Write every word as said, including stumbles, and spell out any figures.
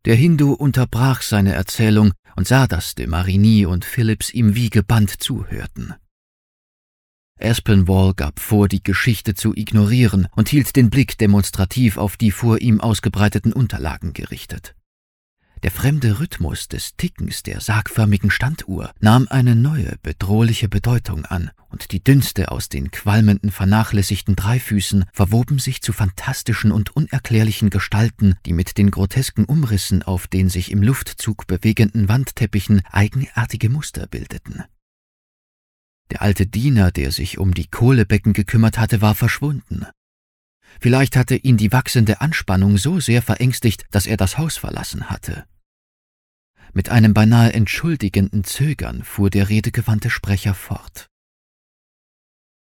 Der Hindu unterbrach seine Erzählung und sah, dass de Marigny und Phillips ihm wie gebannt zuhörten. Aspinwall gab vor, die Geschichte zu ignorieren und hielt den Blick demonstrativ auf die vor ihm ausgebreiteten Unterlagen gerichtet. Der fremde Rhythmus des Tickens der sargförmigen Standuhr nahm eine neue, bedrohliche Bedeutung an, und die Dünste aus den qualmenden, vernachlässigten Dreifüßen verwoben sich zu fantastischen und unerklärlichen Gestalten, die mit den grotesken Umrissen auf den sich im Luftzug bewegenden Wandteppichen eigenartige Muster bildeten. Der alte Diener, der sich um die Kohlebecken gekümmert hatte, war verschwunden. Vielleicht hatte ihn die wachsende Anspannung so sehr verängstigt, dass er das Haus verlassen hatte. Mit einem beinahe entschuldigenden Zögern fuhr der redegewandte Sprecher fort.